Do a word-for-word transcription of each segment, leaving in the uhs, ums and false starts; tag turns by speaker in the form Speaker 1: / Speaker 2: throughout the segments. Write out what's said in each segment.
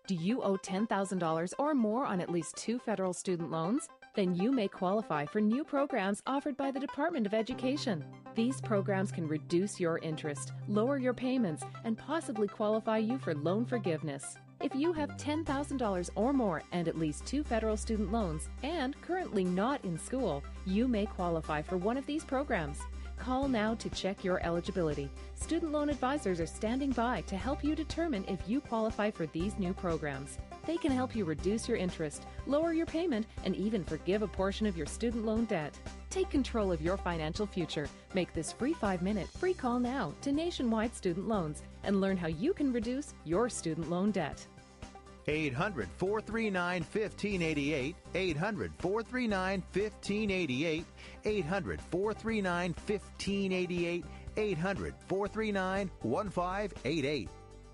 Speaker 1: Do you owe ten thousand dollars or more on at least two federal student loans? Then you may qualify for new programs offered by the Department of Education. These programs can reduce your interest, lower your payments, and possibly qualify you for loan forgiveness. If you have ten thousand dollars or more and at least two federal student loans and currently not in school, you may qualify for one of these programs. Call now to check your eligibility. Student loan advisors are standing by to help you determine if you qualify for these new programs. They can help you reduce your interest, lower your payment, and even forgive a portion of your student loan debt. Take control of your financial future. Make this free five-minute free call now to Nationwide Student Loans and learn how you can reduce your student loan debt.
Speaker 2: eight hundred, four three nine, one five eight eight, eight hundred, four three nine, one five eight eight, eight hundred, four three nine, one five eight eight, eight hundred, four three nine, one five eight eight.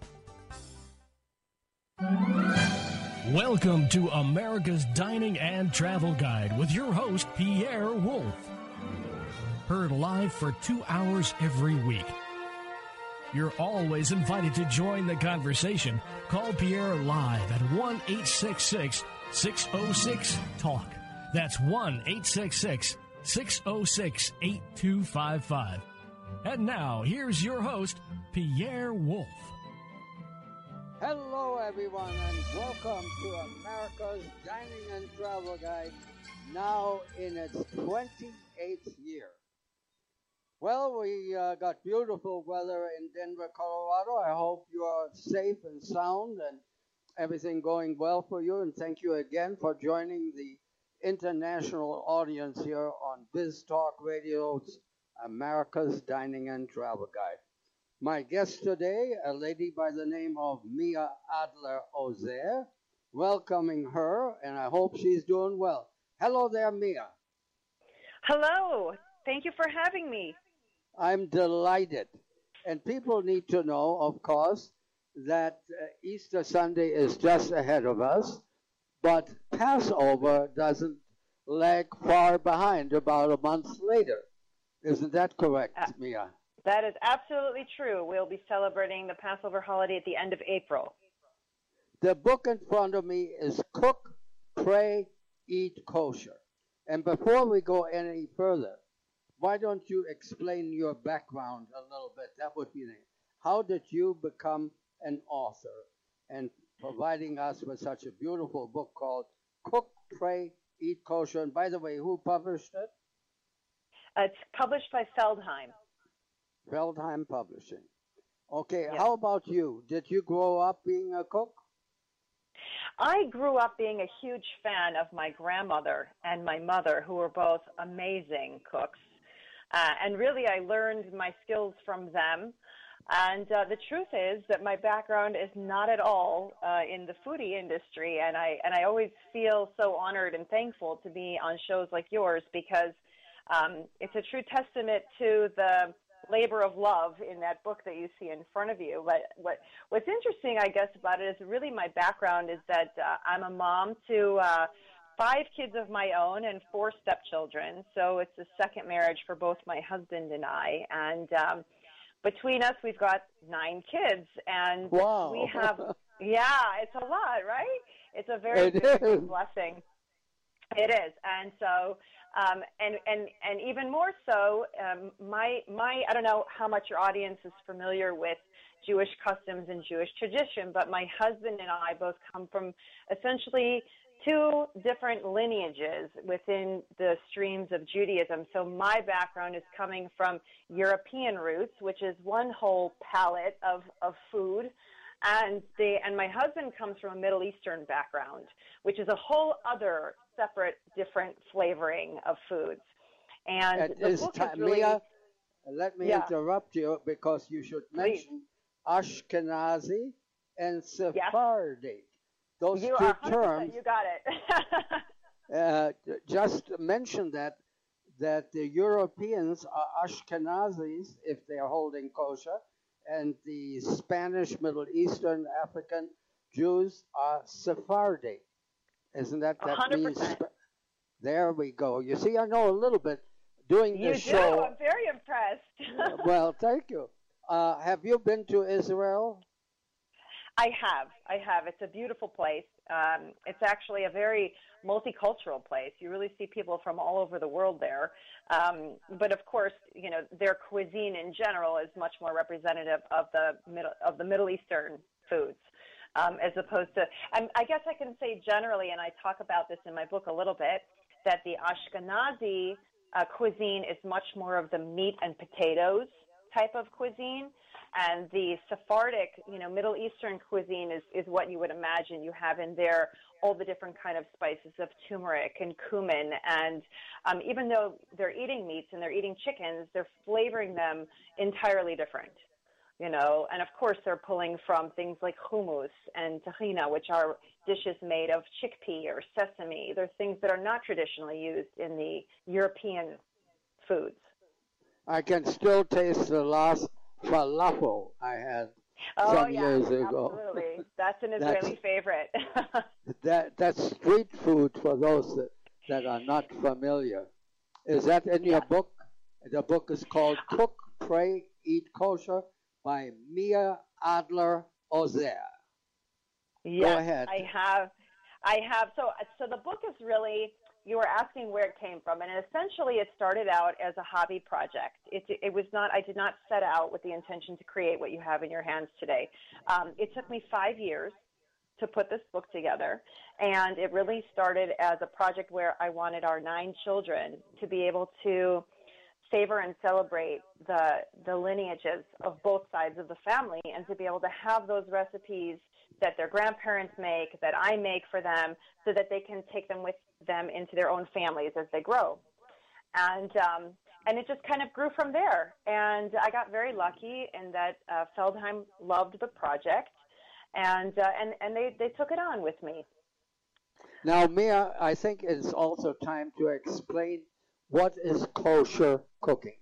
Speaker 3: Welcome to America's Dining and Travel Guide with your host, Pierre Wolf. Heard live for two hours every week. You're always invited to join the conversation. Call Pierre live at one eight six six, six oh six, TALK. That's one eight six six, six oh six, eight two five five. And now, here's your host, Pierre Wolf.
Speaker 4: Hello, everyone, and welcome to America's Dining and Travel Guide, now in its twenty-eighth year. Well, we uh, got beautiful weather in Denver, Colorado. I hope you are safe and sound and everything going well for you. And thank you again for joining the international audience here on Biz Talk Radio's America's Dining and Travel Guide. My guest today, a lady by the name of Mia Adler-Ozer, welcoming her, and I hope she's doing well. Hello there, Mia.
Speaker 5: Hello. Thank you for having me.
Speaker 4: I'm delighted. And people need to know, of course, that uh, Easter Sunday is just ahead of us, but Passover doesn't lag far behind, about a month later. Isn't that correct, uh, Mia?
Speaker 5: That is absolutely true. We'll be celebrating the Passover holiday at the end of April.
Speaker 4: The book in front of me is Cook, Pray, Eat Kosher. And before we go any further, why don't you explain your background a little bit? That would be nice. How did you become an author and providing us with such a beautiful book called Cook, Pray, Eat Kosher? And by the way, who published it?
Speaker 5: Uh, it's published by Feldheim.
Speaker 4: Feldheim Publishing. Okay,
Speaker 5: Yes.
Speaker 4: How about you? Did you grow up being a cook?
Speaker 5: I grew up being a huge fan of my grandmother and my mother, who were both amazing cooks. Uh, and really, I learned my skills from them. And uh, the truth is that my background is not at all uh, in the foodie industry. And I, and I always feel so honored and thankful to be on shows like yours, because um, it's a true testament to the labor of love in that book that you see in front of you. But what what's interesting, I guess, about it is really my background is that uh, I'm a mom to uh, five kids of my own and four stepchildren. So it's a second marriage for both my husband and I. And um, between us, we've got nine kids. And
Speaker 4: wow.
Speaker 5: we have, yeah, it's a lot, right? It's a very big blessing. It is. And so, um, and, and, and even more so, um, my, my, I don't know how much your audience is familiar with Jewish customs and Jewish tradition, but my husband and I both come from essentially two different lineages within the streams of Judaism. So my background is coming from European roots, which is one whole palette of, of food. And the and my husband comes from a Middle Eastern background, which is a whole other separate, different flavoring of foods. And
Speaker 4: At
Speaker 5: the book is really,
Speaker 4: Mia, let me
Speaker 5: yeah.
Speaker 4: interrupt you because you should mention Please. Ashkenazi and Sephardi. Yes. Those
Speaker 5: you
Speaker 4: two
Speaker 5: are
Speaker 4: terms.
Speaker 5: You got it.
Speaker 4: uh, just mention that that the Europeans are Ashkenazis if they are holding kosher, and the Spanish, Middle Eastern, African Jews are Sephardi. Isn't that that
Speaker 5: one hundred percent.
Speaker 4: means? There we go. You see, I know a little bit. Doing
Speaker 5: you
Speaker 4: this
Speaker 5: do.
Speaker 4: show.
Speaker 5: I'm very impressed.
Speaker 4: Well, thank you. Uh, have you been to Israel?
Speaker 5: I have. I have. It's a beautiful place. Um, it's actually a very multicultural place. You really see people from all over the world there. Um, but of course, you know, their cuisine in general is much more representative of the middle of the Middle Eastern foods, um, as opposed to. I'm, I guess I can say generally, and I talk about this in my book a little bit, that the Ashkenazi uh, cuisine is much more of the meat and potatoes type of cuisine. And the Sephardic, you know, Middle Eastern cuisine is, is what you would imagine. You have in there all the different kind of spices of turmeric and cumin. And um, even though they're eating meats and they're eating chickens, they're flavoring them entirely different, you know. And, of course, they're pulling from things like hummus and tahina, which are dishes made of chickpea or sesame. They're things that are not traditionally used in the European foods.
Speaker 4: I can still taste the last falafel I had
Speaker 5: oh,
Speaker 4: some
Speaker 5: yeah,
Speaker 4: years ago.
Speaker 5: Absolutely. That's an Israeli
Speaker 4: that's,
Speaker 5: favorite.
Speaker 4: that That's street food for those that, that are not familiar. Is that in your
Speaker 5: yeah.
Speaker 4: book? The book is called Cook, Pray, Eat Kosher by Mia Adler Ozer.
Speaker 5: Yes,
Speaker 4: Go ahead.
Speaker 5: I have. I have. So, so the book is really, you were asking where it came from, and essentially it started out as a hobby project. It, it was not, I did not set out with the intention to create what you have in your hands today. Um, it took me five years to put this book together, and it really started as a project where I wanted our nine children to be able to savor and celebrate the, the lineages of both sides of the family, and to be able to have those recipes that their grandparents make, that I make for them, so that they can take them with them into their own families as they grow. And um, and it just kind of grew from there. And I got very lucky in that uh, Feldheim loved the project, and uh, and and they, they took it on with me.
Speaker 4: Now, Mia, I think it's also time to explain what is kosher cooking.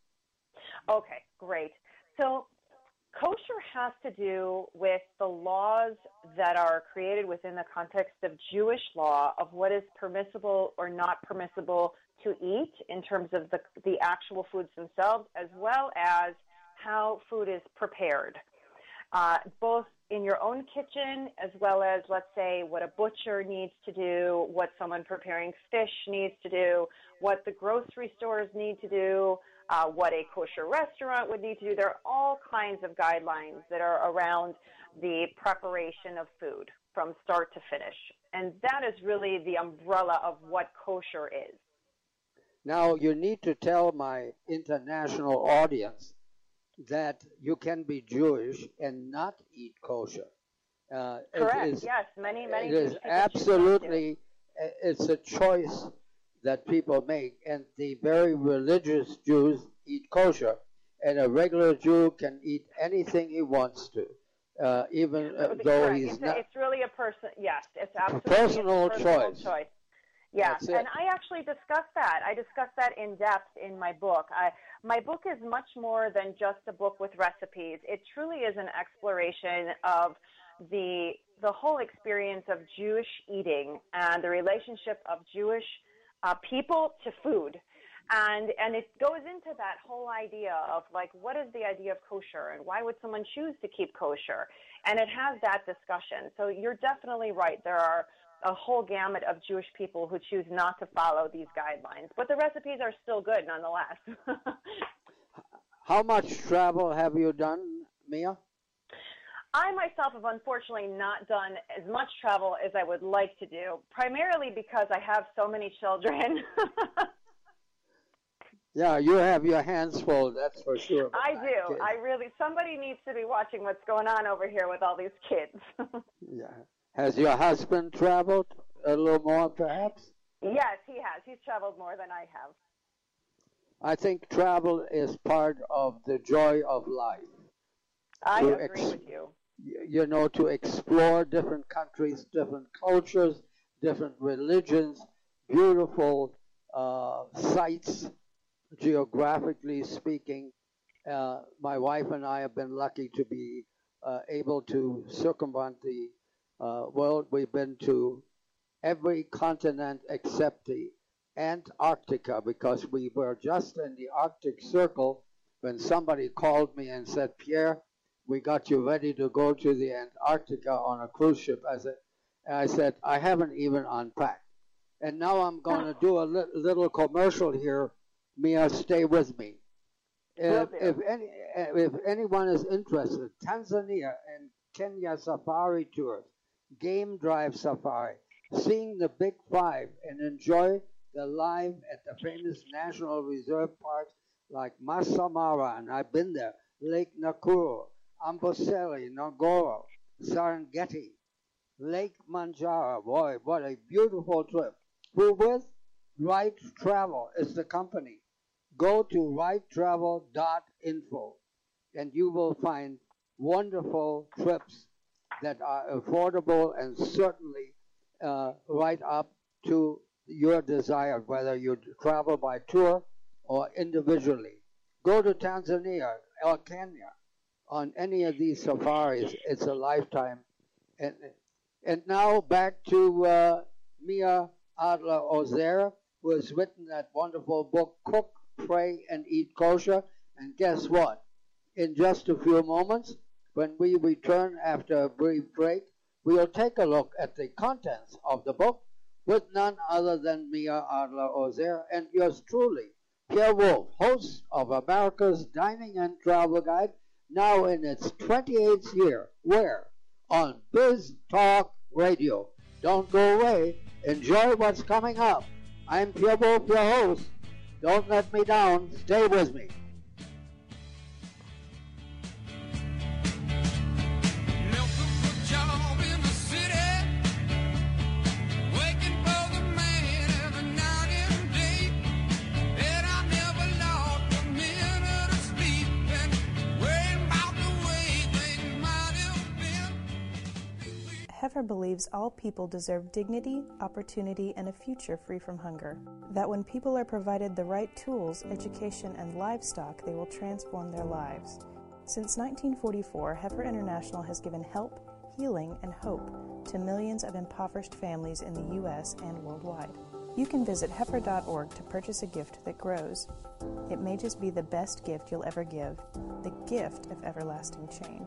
Speaker 5: Okay, great. So kosher has to do with the laws that are created within the context of Jewish law of what is permissible or not permissible to eat in terms of the, the actual foods themselves, as well as how food is prepared, uh, both in your own kitchen as well as, let's say, what a butcher needs to do, what someone preparing fish needs to do, what the grocery stores need to do, Uh, what a kosher restaurant would need to do. There are all kinds of guidelines that are around the preparation of food from start to finish. And that is really the umbrella of what kosher is.
Speaker 4: Now, you need to tell my international audience that you can be Jewish and not eat kosher. Uh,
Speaker 5: Correct,
Speaker 4: it is,
Speaker 5: yes. Many, many
Speaker 4: It is
Speaker 5: Jewish people
Speaker 4: absolutely, it's a choice that people make, and the very religious Jews eat kosher, and a regular Jew can eat anything he wants to, uh, even uh, though
Speaker 5: Correct.
Speaker 4: he's
Speaker 5: it's
Speaker 4: not.
Speaker 5: A, it's really a person. Yes, it's absolutely
Speaker 4: personal,
Speaker 5: a personal
Speaker 4: choice.
Speaker 5: choice. Yeah,
Speaker 4: That's it.
Speaker 5: And I actually discuss that. I discuss that in depth in my book. I, my book is much more than just a book with recipes. It truly is an exploration of the the whole experience of Jewish eating and the relationship of Jewish Uh, people to food. And and it goes into that whole idea of, like, what is the idea of kosher and why would someone choose to keep kosher? And it has that discussion. So you're definitely right. There are a whole gamut of Jewish people who choose not to follow these guidelines. But the recipes are still good nonetheless.
Speaker 4: How much travel have you done, Mia?
Speaker 5: I myself have unfortunately not done as much travel as I would like to do, primarily because I have so many children.
Speaker 4: Yeah, you have your hands full, that's for sure.
Speaker 5: I do. I really, somebody needs to be watching what's going on over here with all these kids.
Speaker 4: Yeah. Has your husband traveled a little more, perhaps?
Speaker 5: Yes, he has. He's traveled more than I have.
Speaker 4: I think travel is part of the joy of life.
Speaker 5: I
Speaker 4: To
Speaker 5: agree
Speaker 4: ex-
Speaker 5: with you.
Speaker 4: You know, to explore different countries, different cultures, different religions, beautiful uh, sites, geographically speaking. Uh, my wife and I have been lucky to be uh, able to circumvent the uh, world. We've been to every continent except the Antarctica, because we were just in the Arctic Circle when somebody called me and said, Pierre, we got you ready to go to the Antarctica on a cruise ship. I said, I said, I haven't even unpacked. And now I'm going to do a li- little commercial here. Mia, stay with me. If, if any, if anyone is interested, Tanzania and Kenya safari tours, game drive safari, seeing the big five and enjoy the live at the famous national reserve parks like Masai Mara, and I've been there, Lake Nakuru, Amboseli, Ngorongoro, Serengeti, Lake Manjaro. Boy, what a beautiful trip. Who with? Right Travel is the company. Go to right travel dot info and you will find wonderful trips that are affordable and certainly uh, right up to your desire, whether you travel by tour or individually. Go to Tanzania or Kenya on any of these safaris. It's a lifetime. And, and now back to uh, Mia Adler Ozer, who has written that wonderful book, Cook, Pray, and Eat Kosher. And guess what? In just a few moments, when we return after a brief break, we'll take a look at the contents of the book with none other than Mia Adler Ozer and yours truly, Pierre Wolf, host of America's Dining and Travel Guide, now in its twenty-eighth year. Where? On Biz Talk Radio. Don't go away. Enjoy what's coming up. I'm Pierre Wolf, your host. Don't let me down. Stay with me.
Speaker 6: Heifer believes all people deserve dignity, opportunity, and a future free from hunger. That when people are provided the right tools, education, and livestock, they will transform their lives. Since nineteen forty-four, Heifer International has given help, healing, and hope to millions of impoverished families in the U S and worldwide. You can visit heifer dot org to purchase a gift that grows. It may just be the best gift you'll ever give, the gift of everlasting change.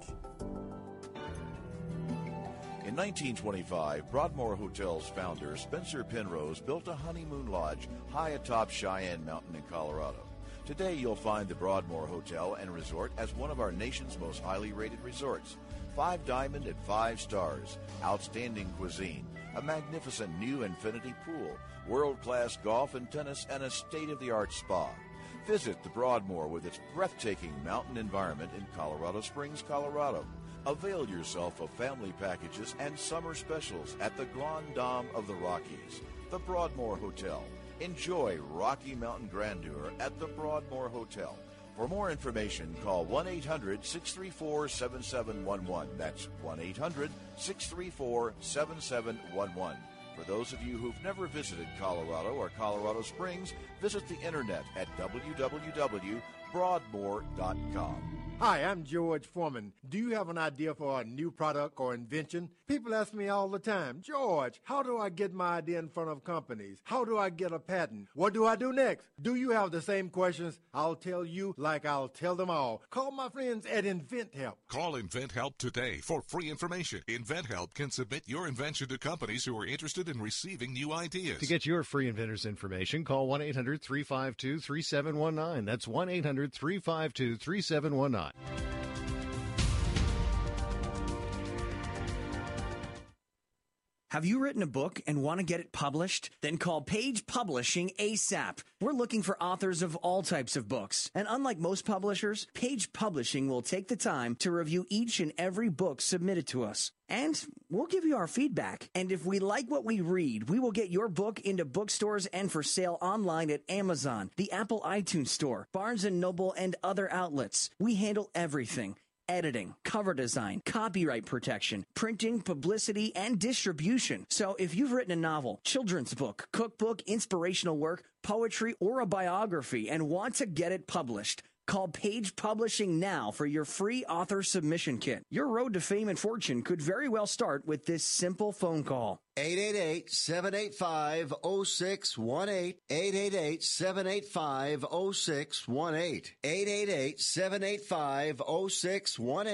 Speaker 7: In nineteen twenty-five, Broadmoor Hotel's founder, Spencer Penrose, built a honeymoon lodge high atop Cheyenne Mountain in Colorado. Today, you'll find the Broadmoor Hotel and Resort as one of our nation's most highly rated resorts. Five diamond and five stars, outstanding cuisine, a magnificent new infinity pool, world-class golf and tennis, and a state-of-the-art spa. Visit the Broadmoor with its breathtaking mountain environment in Colorado Springs, Colorado. Avail yourself of family packages and summer specials at the Grand Dame of the Rockies, the Broadmoor Hotel. Enjoy Rocky Mountain grandeur at the Broadmoor Hotel. For more information, call one eight hundred, six three four, seven seven one one. That's one eight hundred, six three four, seven seven one one. For those of you who've never visited Colorado or Colorado Springs, visit the internet at w w w dot broadmoor dot com.
Speaker 8: Hi, I'm George Foreman. Do you have an idea for a new product or invention? People ask me all the time, George, how do I get my idea in front of companies? How do I get a patent? What do I do next? Do you have the same questions? I'll tell you like I'll tell them all. Call my friends at InventHelp.
Speaker 9: Call InventHelp today for free information. InventHelp can submit your invention to companies who are interested in receiving new ideas.
Speaker 10: To get your free inventor's information, call one eight hundred, three five two, three seven one nine. That's one eight hundred, three five two, three seven one nine.
Speaker 11: Have you written a book and want to get it published? Then call Page Publishing ASAP. We're looking for authors of all types of books. And unlike most publishers, Page Publishing will take the time to review each and every book submitted to us. And we'll give you our feedback. And if we like what we read, we will get your book into bookstores and for sale online at Amazon, the Apple iTunes Store, Barnes and Noble, and other outlets. We handle everything. Editing, cover design, copyright protection, printing, publicity, and distribution. So if you've written a novel, children's book, cookbook, inspirational work, poetry, or a biography and want to get it published, call Page Publishing now for your free author submission kit. Your road to fame and fortune could very well start with this simple phone call.
Speaker 12: eight eight eight, seven eight five, zero six one eight. eight eight eight, seven eight five, zero six one eight. eight eight eight, seven eight five, zero six one eight.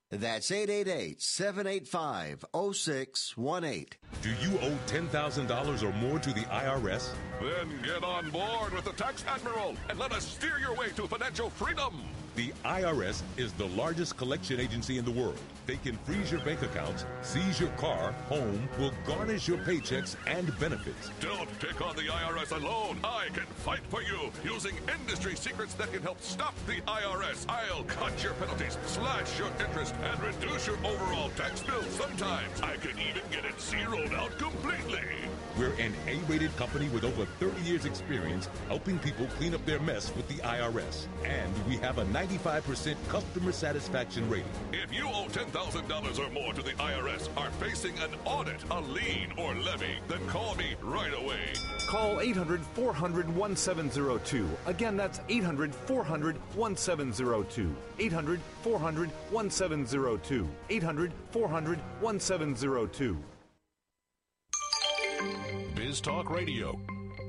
Speaker 12: That's eight eight eight, seven eight five, oh six one eight.
Speaker 9: Do you owe ten thousand dollars or more to the I R S?
Speaker 13: Then get on board with the Tax Admiral and let us steer your way to financial freedom.
Speaker 9: The I R S is the largest collection agency in the world. They can freeze your bank accounts, seize your car, home, will garnish your paychecks and benefits.
Speaker 13: Don't take on the I R S alone. I can fight for you using industry secrets that can help stop the I R S. I'll cut your penalties, slash your interest, and reduce your overall tax bill. Sometimes I can even get it zeroed out completely.
Speaker 9: We're an A-rated company with over thirty years experience helping people clean up their mess with the I R S. And we have a ninety-five percent customer satisfaction rating.
Speaker 13: If you owe ten thousand dollars or more to the I R S, are facing an audit, a lien, or levy, then call me right away.
Speaker 14: Call eight hundred, four hundred, one seven zero two. Again, that's eight hundred, four hundred, one seven zero two. eight hundred, four hundred, one seven zero two. eight hundred, four hundred, one seven zero two.
Speaker 9: Biz Talk Radio.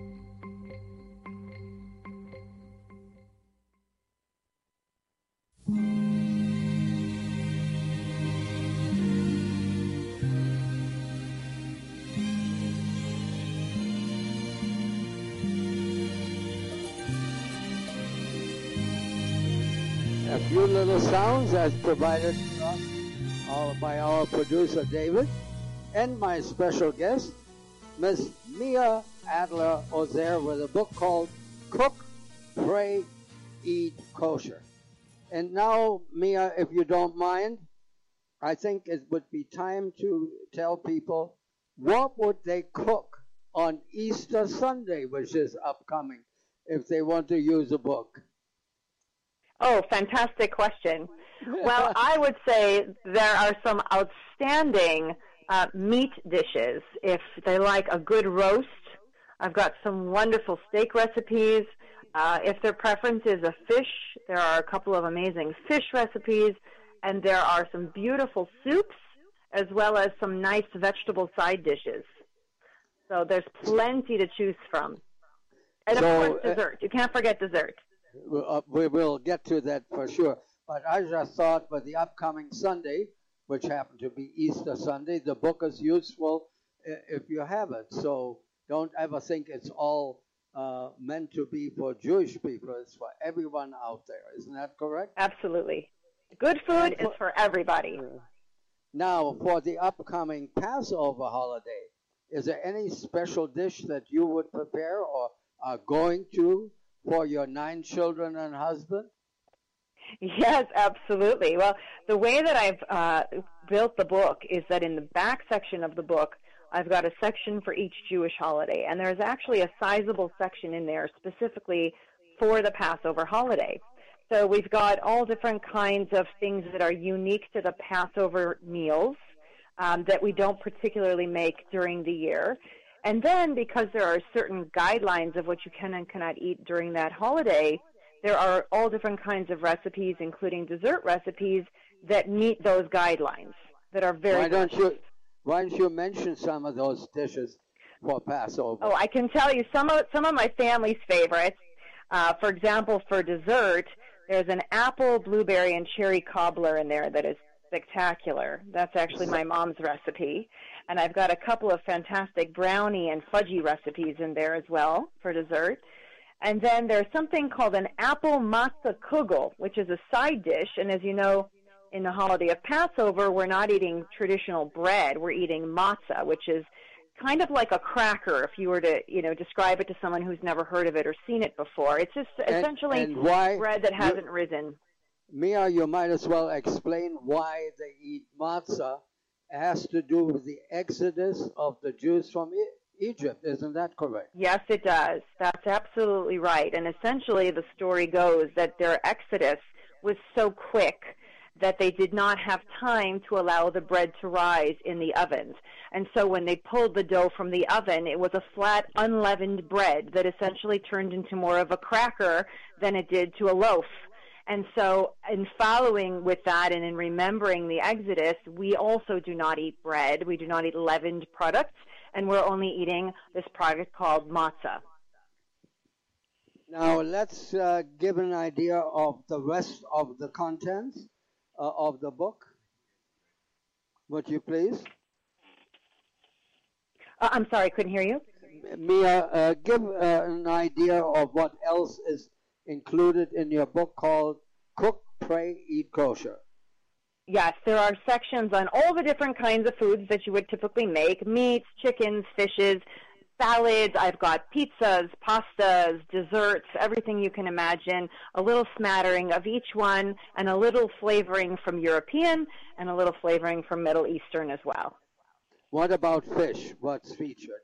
Speaker 4: A few little sounds as provided to us uh, by our producer David and my special guest, Miss Mia Adler Ozer, with a book called Cook, Pray, Eat Kosher. And now, Mia, if you don't mind, I think it would be time to tell people what would they cook on Easter Sunday, which is upcoming, if they want to use a book.
Speaker 5: Oh, fantastic question. Well, I would say there are some outstanding uh, meat dishes. If they like a good roast, I've got some wonderful steak recipes. Uh, if their preference is a fish, there are a couple of amazing fish recipes, and there are some beautiful soups, as well as some nice vegetable side dishes. So there's plenty to choose from. And, of
Speaker 4: So,
Speaker 5: course, dessert. You can't forget dessert.
Speaker 4: Uh, we will get to that for sure. But I just thought for the upcoming Sunday, which happened to be Easter Sunday, the book is useful if you have it. So don't ever think it's all uh, meant to be for Jewish people. It's for everyone out there. Isn't that correct?
Speaker 5: Absolutely. Good food for, is for everybody.
Speaker 4: Uh, now, for the upcoming Passover holiday, is there any special dish that you would prepare or are going to for your nine children and husband?
Speaker 5: Yes, absolutely. Well, the way that I've uh, built the book is that in the back section of the book, I've got a section for each Jewish holiday, and there's actually a sizable section in there specifically for the Passover holiday. So we've got all different kinds of things that are unique to the Passover meals um, that we don't particularly make during the year. And then, because there are certain guidelines of what you can and cannot eat during that holiday, there are all different kinds of recipes, including dessert recipes, that meet those guidelines, that are very
Speaker 4: Why don't
Speaker 5: delicious.
Speaker 4: you, why don't you mention some of those dishes for Passover?
Speaker 5: Oh, I can tell you some of some of my family's favorites. Uh, for example, for dessert, there's an apple, blueberry, and cherry cobbler in there that is spectacular. That's actually my mom's recipe. And I've got a couple of fantastic brownie and fudgy recipes in there as well for dessert. And then there's something called an apple matzah kugel, which is a side dish. And as you know, in the holiday of Passover, we're not eating traditional bread. We're eating matzah, which is kind of like a cracker if you were to, you know, describe it to someone who's never heard of it or seen it before. It's just
Speaker 4: And-
Speaker 5: essentially
Speaker 4: and why-
Speaker 5: bread that
Speaker 4: you-
Speaker 5: hasn't risen.
Speaker 4: Mia, you might as well explain why they eat matzah. It has to do with the exodus of the Jews from E- Egypt. Isn't that correct?
Speaker 5: Yes, it does. That's absolutely right. And essentially the story goes that their exodus was so quick that they did not have time to allow the bread to rise in the ovens. And so when they pulled the dough from the oven, it was a flat, unleavened bread that essentially turned into more of a cracker than it did to a loaf. And so in following with that and in remembering the Exodus, we also do not eat bread. We do not eat leavened products, and we're only eating this product called matzah.
Speaker 4: Now let's uh, give an idea of the rest of the contents uh, of the book. Would you please?
Speaker 5: Uh, I'm sorry, I couldn't hear you.
Speaker 4: Mia, uh, give uh, an idea of what else is included in your book called Cook, Pray, Eat Kosher.
Speaker 5: Yes, there are sections on all the different kinds of foods that you would typically make: meats, chickens, fishes, salads. I've got pizzas, pastas, desserts, everything you can imagine, a little smattering of each one, and a little flavoring from European and a little flavoring from Middle Eastern as well.
Speaker 4: What about fish? What's featured?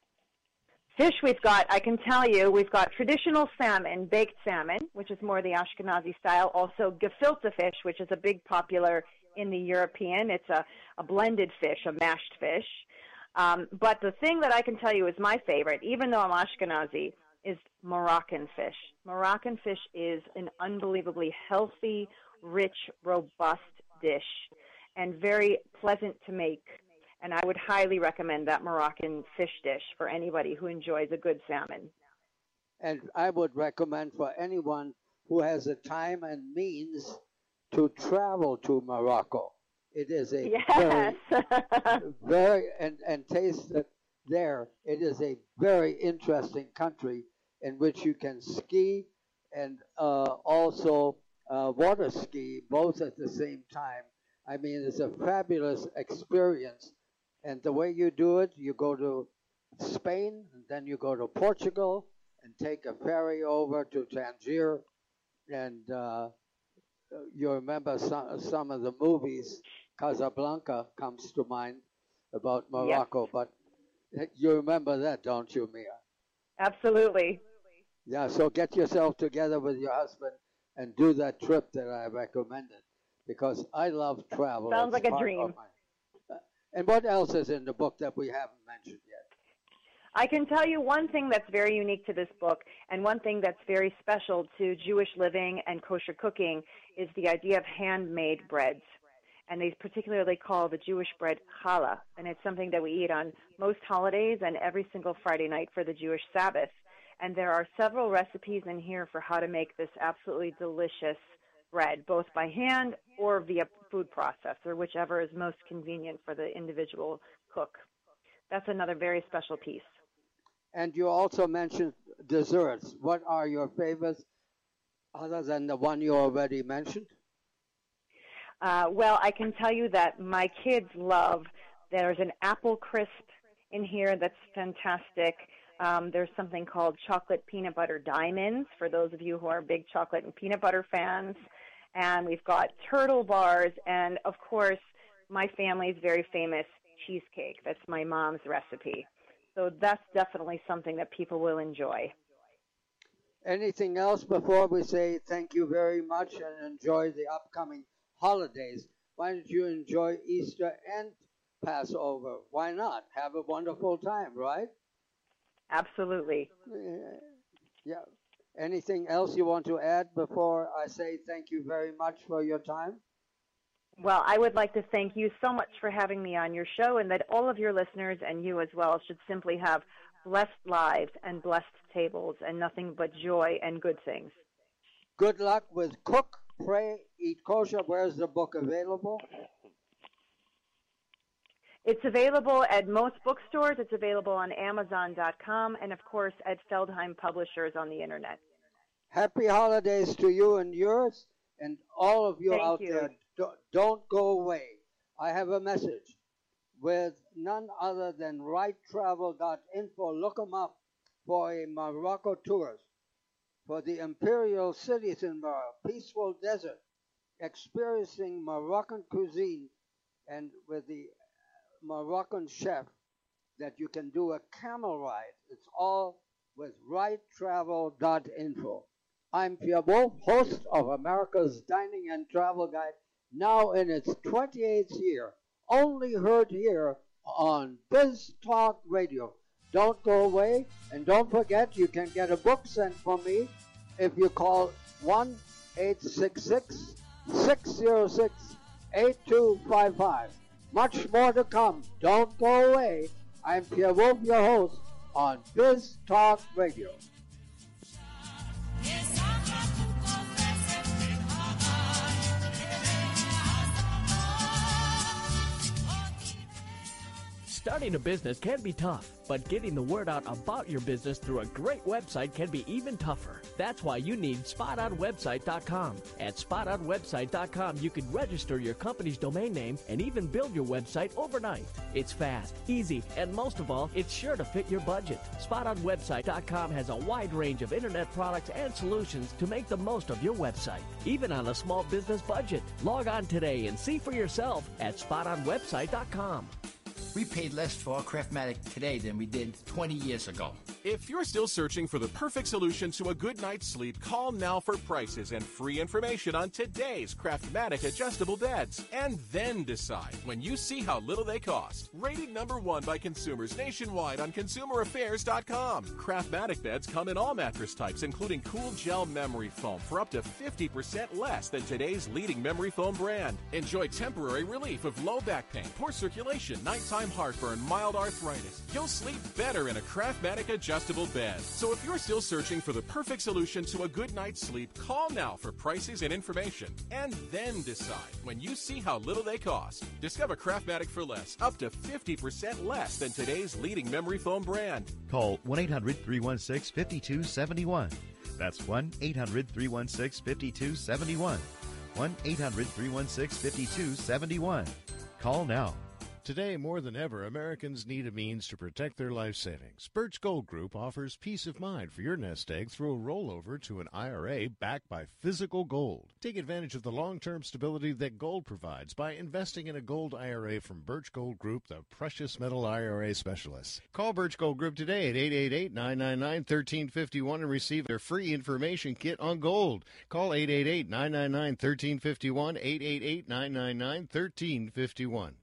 Speaker 5: Fish we've got, I can tell you, we've got traditional salmon, baked salmon, which is more the Ashkenazi style. Also gefilte fish, which is a big popular in the European. It's a, a blended fish, a mashed fish. Um, but the thing that I can tell you is my favorite, even though I'm Ashkenazi, is Moroccan fish. Moroccan fish is an unbelievably healthy, rich, robust dish and very pleasant to make. And I would highly recommend that Moroccan fish dish for anybody who enjoys a good salmon.
Speaker 4: And I would recommend for anyone who has the time and means to travel to Morocco. It is a
Speaker 5: yes.
Speaker 4: very, very and, and taste it there. It is a very interesting country in which you can ski and uh, also uh, water ski both at the same time. I mean, it's a fabulous experience. And the way you do it, you go to Spain, and then you go to Portugal, and take a ferry over to Tangier. And uh, you remember some, some of the movies. Casablanca comes to mind about Morocco. Yes. But you remember that, don't you, Mia?
Speaker 5: Absolutely.
Speaker 4: Yeah, so get yourself together with your husband and do that trip that I recommended, because I love travel.
Speaker 5: Sounds
Speaker 4: it's
Speaker 5: like a dream.
Speaker 4: And what else is in the book that we haven't mentioned yet?
Speaker 5: I can tell you one thing that's very unique to this book, and one thing that's very special to Jewish living and kosher cooking is the idea of handmade breads. And they particularly call the Jewish bread challah, and it's something that we eat on most holidays and every single Friday night for the Jewish Sabbath. And there are several recipes in here for how to make this absolutely delicious bread, both by hand or via food processor, whichever is most convenient for the individual cook. That's another very special piece.
Speaker 4: And you also mentioned desserts. What are your favorites other than the one you already mentioned?
Speaker 5: Uh, well, I can tell you that my kids love, there's an apple crisp in here that's fantastic. Um, there's something called chocolate peanut butter diamonds for those of you who are big chocolate and peanut butter fans. And we've got turtle bars, and of course, my family's very famous cheesecake. That's my mom's recipe. So that's definitely something that people will enjoy.
Speaker 4: Anything else before we say thank you very much and enjoy the upcoming holidays? Why don't you enjoy Easter and Passover? Why not? Have a wonderful time, right?
Speaker 5: Absolutely.
Speaker 4: Yeah. Anything else you want to add before I say thank you very much for your time?
Speaker 5: Well, I would like to thank you so much for having me on your show, and that all of your listeners and you as well should simply have blessed lives and blessed tables and nothing but joy and good things.
Speaker 4: Good luck with Cook, Pray, Eat Kosher. Where's the book available?
Speaker 5: It's available at most bookstores. It's available on Amazon dot com and, of course, at Feldheim Publishers on the Internet.
Speaker 4: Happy holidays to you and yours, and all of you
Speaker 5: Thank
Speaker 4: out
Speaker 5: you.
Speaker 4: there. Don't go away. I have a message with none other than right travel dot info. Look them up for a Morocco tourist, for the imperial cities in Morocco, peaceful desert, experiencing Moroccan cuisine, and with the Moroccan chef that you can do a camel ride. It's all with right travel dot info. I'm Pierre Wolf, host of America's Dining and Travel Guide, now in its twenty-eighth year, only heard here on Biz Talk Radio. Don't go away, and don't forget you can get a book sent from me if you call one eight six six, six zero six, eight two five five. Much more to come. Don't go away. I'm Pierre Wolf, your host on Biz Talk Radio.
Speaker 15: Starting a business can be tough, but getting the word out about your business through a great website can be even tougher. That's why you need spot on website dot com. At spot on website dot com, you can register your company's domain name and even build your website overnight. It's fast, easy, and most of all, it's sure to fit your budget. spot on website dot com has a wide range of internet products and solutions to make the most of your website, even on a small business budget. Log on today and see for yourself at spot on website dot com.
Speaker 16: We paid less for our Craftmatic today than we did twenty years ago.
Speaker 17: If you're still searching for the perfect solution to a good night's sleep, call now for prices and free information on today's Craftmatic adjustable beds. And then decide when you see how little they cost. Rated number one by consumers nationwide on consumer affairs dot com. Craftmatic beds come in all mattress types, including cool gel memory foam for up to fifty percent less than today's leading memory foam brand. Enjoy temporary relief of low back pain, poor circulation, nighttime heartburn, mild arthritis. You'll sleep better in a Craftmatic adjustable bed. So if you're still searching for the perfect solution to a good night's sleep, call now for prices and information. And then decide when you see how little they cost. Discover Craftmatic for less, up to fifty percent less than today's leading memory foam brand.
Speaker 18: Call one eight hundred three one six five two seven one. That's one eight hundred three one six five two seven one. one eight hundred three one six five two seven one. Call now.
Speaker 10: Today, more than ever, Americans need a means to protect their life savings. Birch Gold Group offers peace of mind for your nest egg through a rollover to an I R A backed by physical gold. Take advantage of the long-term stability that gold provides by investing in a gold I R A from Birch Gold Group, the precious metal I R A specialists. Call Birch Gold Group today at eight eight eight, nine nine nine, one three five one and receive their free information kit on gold. Call eight eight eight, nine nine nine, one three five one, eight eight eight, nine nine nine, one three five one.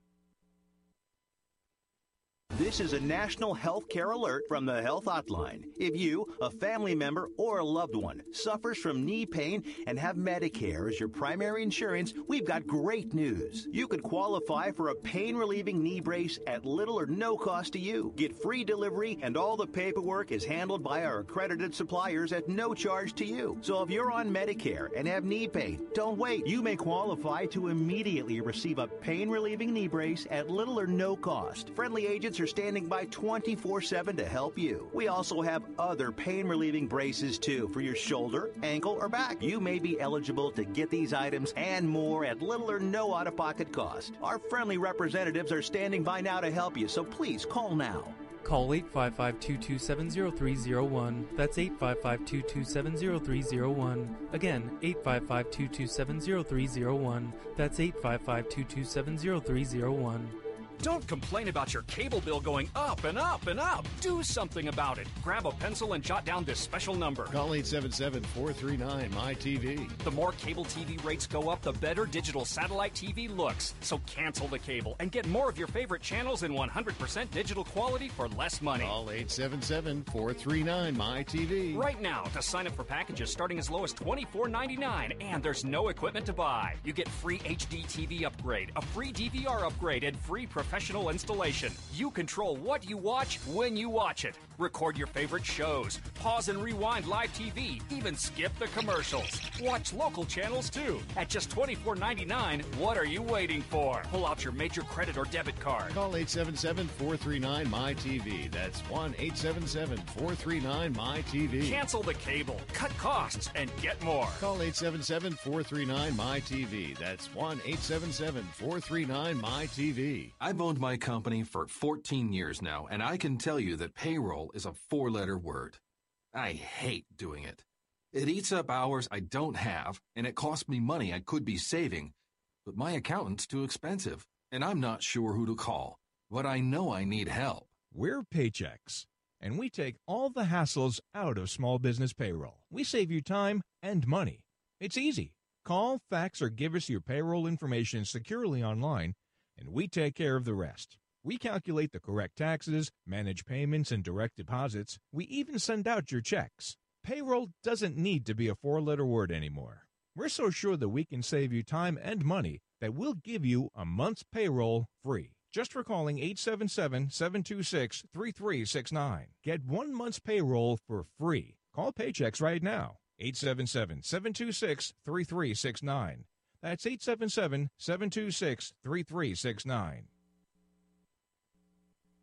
Speaker 19: This is a national health care alert from the Health Hotline. If you, a family member, or a loved one suffers from knee pain and have Medicare as your primary insurance, we've got great news. You could qualify for a pain-relieving knee brace at little or no cost to you. Get free delivery, and all the paperwork is handled by our accredited suppliers at no charge to you. So if you're on Medicare and have knee pain, don't wait. You may qualify to immediately receive a pain-relieving knee brace at little or no cost. Friendly agents are standing by twenty-four seven to help you. We also have other pain-relieving braces, too, for your shoulder, ankle, or back. You may be eligible to get these items and more at little or no out-of-pocket cost. Our friendly representatives are standing by now to help you, so please call now.
Speaker 20: Call eight five five, two two seven, zero three zero one. That's eight five five, two two seven, zero three zero one. Again, eight five five, two two seven, zero three zero one. That's eight five five, two two seven, zero three zero one.
Speaker 21: Don't complain about your cable bill going up and up and up. Do something about it. Grab a pencil and jot down this special number.
Speaker 10: Call eight seven seven, four three nine, M Y T V.
Speaker 21: The more cable T V rates go up, the better digital satellite T V looks. So cancel the cable and get more of your favorite channels in one hundred percent digital quality for less money.
Speaker 10: Call eight seven seven, four three nine, M Y T V.
Speaker 21: Right now to sign up for packages starting as low as twenty-four ninety-nine, and there's no equipment to buy. You get free H D T V upgrade, a free D V R upgrade, and free professional installation. You control what you watch when you watch it. Record your favorite shows, pause and rewind live T V, even skip the commercials. Watch local channels too. At just twenty-four ninety-nine, what are you waiting for? Pull out your major credit or debit card.
Speaker 10: Call eight seven seven, four three nine, M Y T V. That's one eight seven seven, four three nine, M Y T V.
Speaker 21: Cancel the cable, cut costs, and get more.
Speaker 10: Call eight seven seven, four three nine, M Y T V. That's one eight seven seven, four three nine, M Y T V.
Speaker 22: I've owned my company for fourteen years now, and I can tell you that payroll is a four-letter word. I hate doing it. It eats up hours I don't have, and it costs me money I could be saving. But my accountant's too expensive, and I'm not sure who to call. But I know I need help.
Speaker 23: We're Paychex, and we take all the hassles out of small business payroll. We save you time and money. It's easy. Call, fax, or give us your payroll information securely online, and we take care of the rest. We calculate the correct taxes, manage payments and direct deposits. We even send out your checks. Payroll doesn't need to be a four-letter word anymore. We're so sure that we can save you time and money that we'll give you a month's payroll free. Just for calling eight seven seven, seven two six, three three six nine. Get one month's payroll for free. Call Paychex right now. eight seven seven, seven two six, three three six nine. That's eight seven seven, seven two six, three three six nine.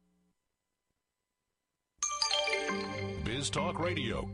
Speaker 13: Biz Talk Radio.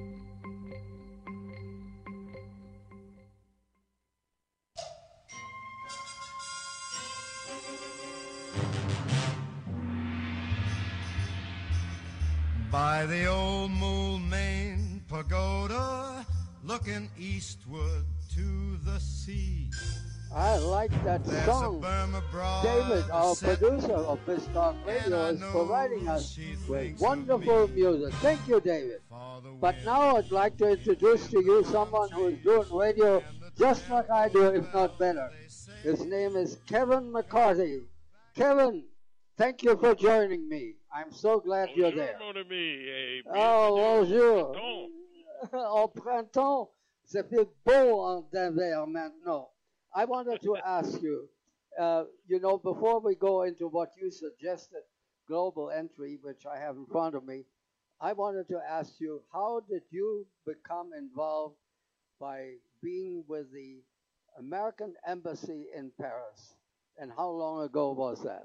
Speaker 1: By the old Moulmein Pagoda, looking eastward to the sea.
Speaker 4: I like that
Speaker 1: There's
Speaker 4: song. David, our producer of Biz Talk Radio, is providing us with wonderful music. Thank you, David. But now I'd like to introduce to you someone who is doing radio just like I do, if not better. His name is Kevin McCarthy. Kevin, thank you for joining me. I'm so glad
Speaker 2: Bonjour,
Speaker 4: you're there.
Speaker 2: mon ami, et
Speaker 4: Oh, bonjour.
Speaker 2: printemps.
Speaker 4: Au printemps, c'est fait beau en Denver maintenant. I wanted to ask you, uh, you know, before we go into what you suggested, global entry, which I have in front of me, I wanted to ask you, how did you become involved by being with the American Embassy in Paris? And how long ago was that?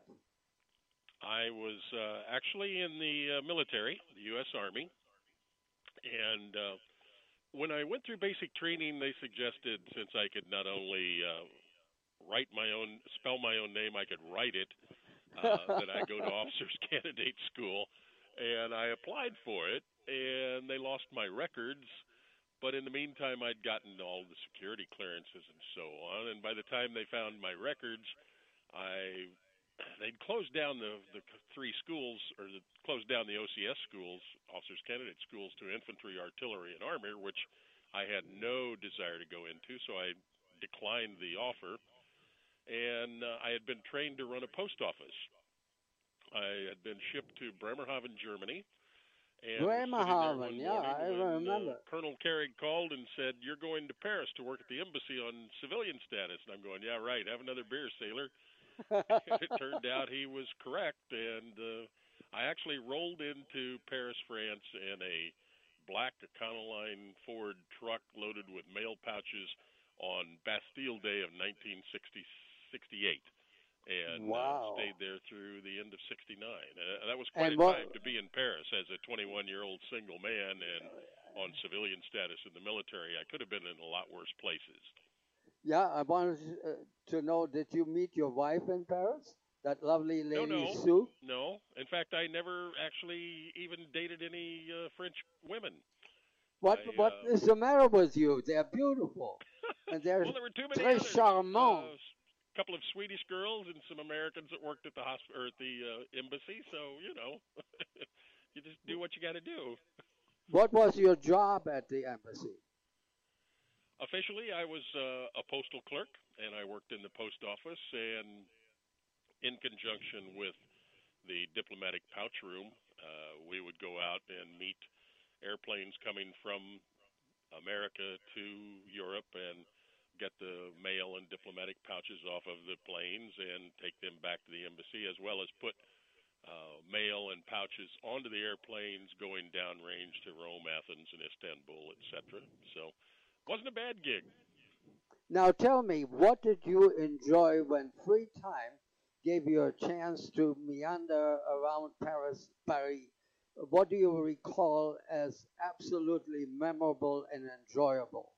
Speaker 2: I was uh, actually in the uh, military, the U S Army, and uh, when I went through basic training, they suggested, since I could not only uh, write my own, spell my own name, I could write it, uh, that I go to officers candidate school, and I applied for it, and they lost my records, but in the meantime, I'd gotten all the security clearances and so on, and by the time they found my records, I they'd closed down the the three schools, or the, closed down the O C S schools, officers candidate schools, to infantry, artillery, and armor, which I had no desire to go into, so I declined the offer. And uh, I had been trained to run a post office. I had been shipped to Bremerhaven, Germany. And
Speaker 4: Bremerhaven, yeah, I
Speaker 2: when,
Speaker 4: remember.
Speaker 2: Uh, Colonel Carrig called and said, "You're going to Paris to work at the embassy on civilian status." And I'm going, "Yeah, right. Have another beer, sailor." It turned out he was correct, and uh, I actually rolled into Paris, France, in a black Econoline Ford truck loaded with mail pouches on Bastille Day of nineteen sixty-eight, and
Speaker 4: wow.
Speaker 2: uh, stayed there through the end of sixty-nine. Uh, that was quite
Speaker 4: And
Speaker 2: a
Speaker 4: what-
Speaker 2: time to be in Paris as a twenty-one-year-old single man and on civilian status in the military. I could have been in a lot worse places.
Speaker 4: Yeah, I wanted uh, to know, did you meet your wife in Paris? That lovely lady,
Speaker 2: No, no,
Speaker 4: Sue?
Speaker 2: no. In fact, I never actually even dated any uh, French women.
Speaker 4: What
Speaker 2: I,
Speaker 4: What
Speaker 2: uh,
Speaker 4: is the matter with you? They're beautiful. And they're
Speaker 2: well, there were too many
Speaker 4: très
Speaker 2: others.
Speaker 4: charmant.
Speaker 2: Uh, a couple of Swedish girls and some Americans that worked at the hosp- or at the uh, embassy. So you know, you just do what you got to do.
Speaker 4: What was your job at the embassy?
Speaker 2: Officially, I was uh, a postal clerk, and I worked in the post office, and in conjunction with the diplomatic pouch room, uh, we would go out and meet airplanes coming from America to Europe and get the mail and diplomatic pouches off of the planes and take them back to the embassy, as well as put uh, mail and pouches onto the airplanes going downrange to Rome, Athens, and Istanbul, et cetera. So wasn't a bad gig.
Speaker 4: Now tell me, what did you enjoy when free time gave you a chance to meander around Paris, Paris? What do you recall as absolutely memorable and enjoyable?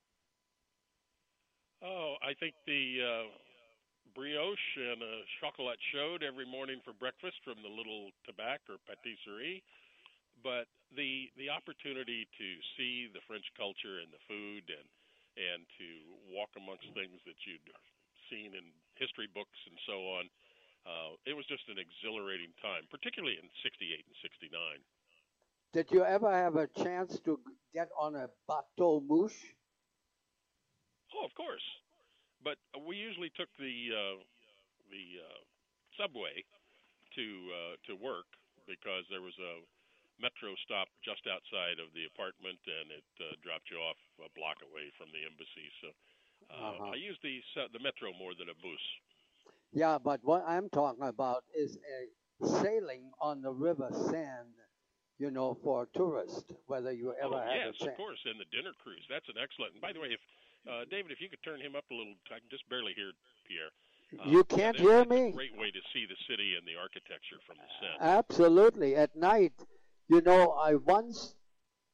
Speaker 2: Oh, I think the uh, brioche and a chocolat chaude every morning for breakfast from the little tabac or pâtisserie. But the the opportunity to see the French culture and the food, and and to walk amongst things that you'd seen in history books and so on, uh, it was just an exhilarating time, particularly in sixty-eight and sixty-nine.
Speaker 4: Did you ever have a chance to get on a bateau mouche?
Speaker 2: Oh, of course. But we usually took the uh, the uh, subway to uh, to work, because there was a metro stop just outside of the apartment, and it uh, dropped you off a block away from the embassy. So uh,
Speaker 4: Uh-huh.
Speaker 2: I used the su- the metro more than a bus.
Speaker 4: Yeah, but what I'm talking about is a sailing on the river Seine, you know, for tourists, whether you ever
Speaker 2: oh,
Speaker 4: had
Speaker 2: yes,
Speaker 4: a chance.
Speaker 2: of course, and the dinner cruise. That's an excellent. And by the way, if uh, David, if you could turn him up a little, I can just barely hear Pierre. Uh,
Speaker 4: You can't
Speaker 2: yeah,
Speaker 4: hear
Speaker 2: it's
Speaker 4: me?
Speaker 2: a great way to see the city and the architecture from the Seine.
Speaker 4: Absolutely. At night, you know, I once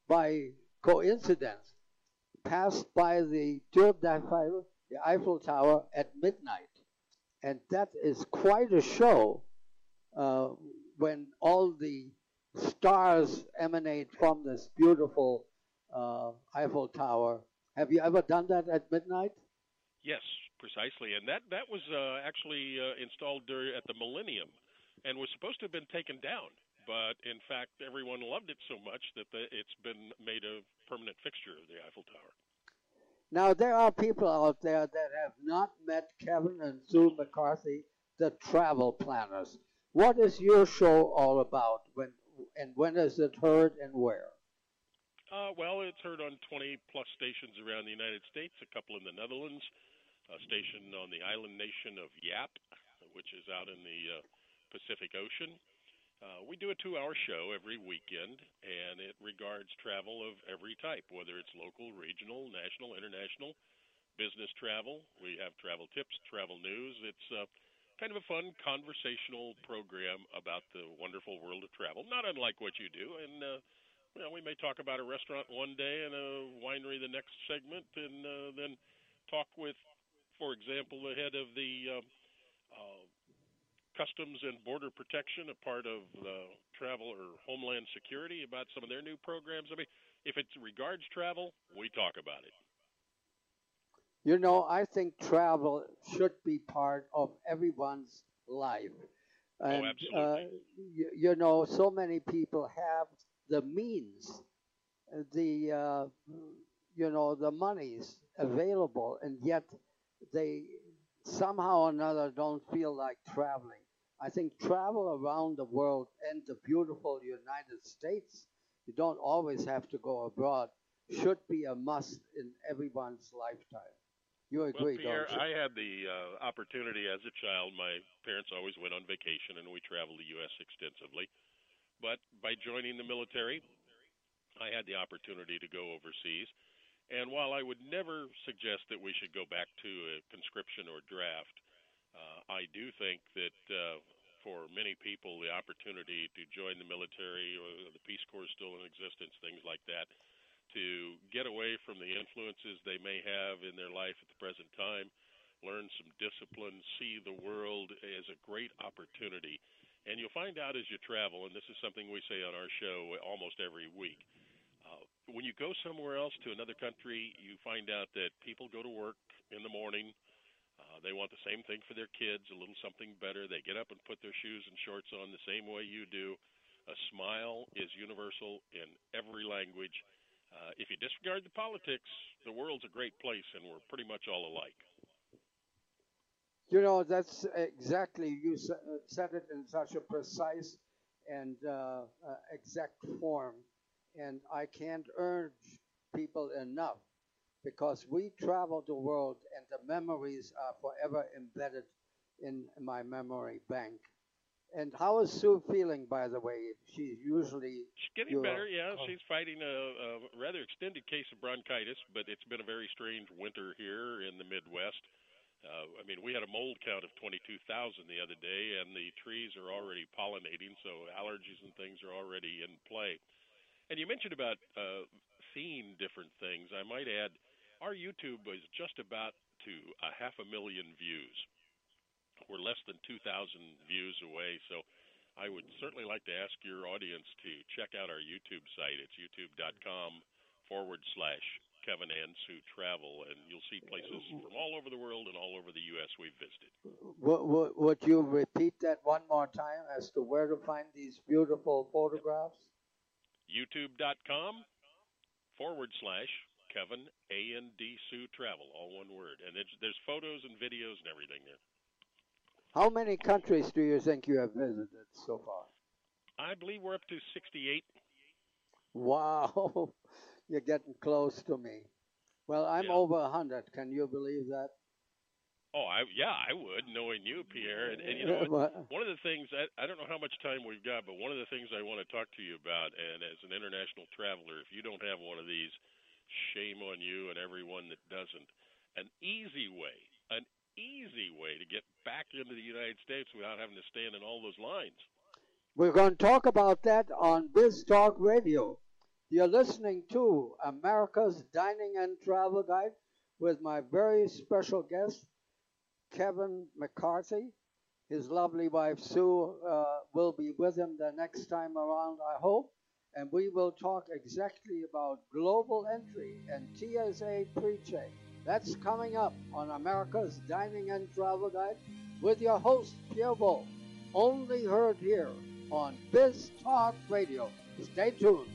Speaker 4: by coincidence, passed by the Tour d'Eiffel, the Eiffel Tower, at midnight. And that is quite a show uh, when all the stars emanate from this beautiful uh, Eiffel Tower. Have you ever done that at midnight?
Speaker 2: Yes, precisely. And that, that was uh, actually uh, installed during, at the Millennium and was supposed to have been taken down. But, in fact, everyone loved it so much that the, it's been made a permanent fixture of the Eiffel Tower.
Speaker 4: Now, there are people out there that have not met Kevin and Sue McCarthy, the travel planners. What is your show all about, when, and when is it heard and where?
Speaker 2: Uh, well, it's heard on twenty-plus stations around the United States, a couple in the Netherlands, a station on the island nation of Yap, which is out in the uh, Pacific Ocean. Uh, we do a two-hour show every weekend, and it regards travel of every type, whether it's local, regional, national, international, business travel. We have travel tips, travel news. It's uh, kind of a fun conversational program about the wonderful world of travel, not unlike what you do. And uh, you know, we may talk about a restaurant one day and a winery the next segment, and uh, then talk with, for example, the head of the uh, uh, Customs and Border Protection, a part of uh, travel or Homeland Security, about some of their new programs. I mean, if it regards travel, we talk about it.
Speaker 4: You know, I think travel should be part of everyone's life. And,
Speaker 2: oh, absolutely.
Speaker 4: Uh, you, you know, so many people have the means, the, uh, you know, the monies available, and yet they somehow or another don't feel like traveling. I think travel around the world and the beautiful United States, you don't always have to go abroad, should be a must in everyone's lifetime. You agree,
Speaker 2: well, Pierre,
Speaker 4: don't you?
Speaker 2: I had the uh, opportunity as a child. My parents always went on vacation, and we traveled the U S extensively. But by joining the military, I had the opportunity to go overseas. And while I would never suggest that we should go back to a conscription or draft, uh, I do think that uh, for many people, the opportunity to join the military or the Peace Corps is still in existence, things like that, to get away from the influences they may have in their life at the present time, learn some discipline, see the world as a great opportunity. And you'll find out as you travel, and this is something we say on our show almost every week, uh, when you go somewhere else to another country, you find out that people go to work in the morning. Uh, they want the same thing for their kids, a little something better. They get up and put their shoes and shorts on the same way you do. A smile is universal in every language. Uh, if you disregard the politics, the world's a great place, and we're pretty much all alike.
Speaker 4: You know, that's exactly, you said it in such a precise and uh, uh, exact form. And I can't urge people enough, because we travel the world and the memories are forever embedded in my memory bank. And how is Sue feeling, by the way? She's usually...
Speaker 2: She's getting better, yeah. Oh. She's fighting a, a rather extended case of bronchitis, but it's been a very strange winter here in the Midwest. Uh, I mean, we had a mold count of twenty-two thousand the other day, and the trees are already pollinating, so allergies and things are already in play. And you mentioned about uh, seeing different things. I might add, our YouTube is just about to a half a million views. We're less than two thousand views away, so I would certainly like to ask your audience to check out our YouTube site. It's youtube.com forward slash Kevin and Sue Travel, and you'll see places from all over the world and all over the U S we've visited.
Speaker 4: Would, would, would you repeat that one more time as to where to find these beautiful photographs?
Speaker 2: youtube.com forward slash Kevin A N D Sue Travel, all one word. And there's, there's photos and videos and everything there.
Speaker 4: How many countries do you think you have visited so far?
Speaker 2: I believe we're up to sixty-eight.
Speaker 4: Wow, you're getting close to me. Well, I'm
Speaker 2: yeah.
Speaker 4: over one hundred. Can you believe that?
Speaker 2: Oh, I, yeah, I would, knowing you, Pierre. And, and you know, one of the things, I, I don't know how much time we've got, but one of the things I want to talk to you about, and as an international traveler, if you don't have one of these, shame on you and everyone that doesn't. An easy way, an easy way to get back into the United States without having to stand in all those lines.
Speaker 4: We're going to talk about that on Biz Talk Radio. You're listening to America's Dining and Travel Guide with my very special guest, Kevin McCarthy. His lovely wife, Sue, uh, will be with him the next time around, I hope. And we will talk exactly about global entry and T S A pre-check. That's coming up on America's Dining and Travel Guide with your host, Pierre Bull. Only heard here on Biz Talk Radio. Stay tuned.